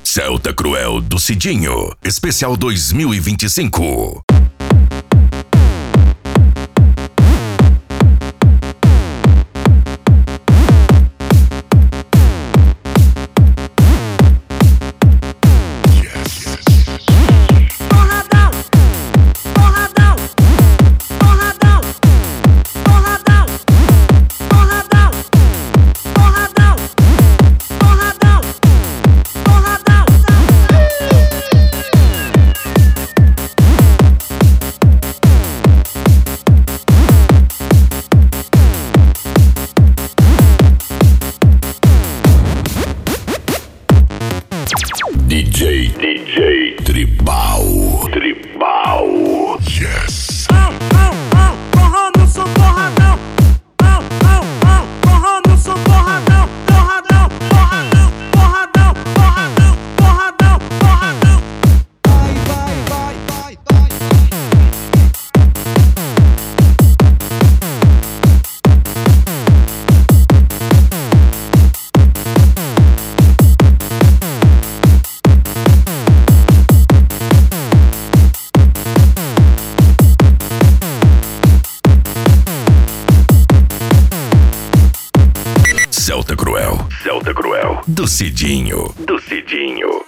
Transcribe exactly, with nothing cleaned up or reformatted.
Celta Cruel do Cidinho, especial dois mil e vinte e cinco. D J, D J Tribal, Tribal, yes. Au, au, au, porra, não sou porradão. Au, au, au, porra, não sou porradão. Porradão, porradão, porradão, porradão, porradão, porradão. Vai, vai, vai, vai, vai. Celta Cruel, Celta Cruel do Cidinho, do Cidinho.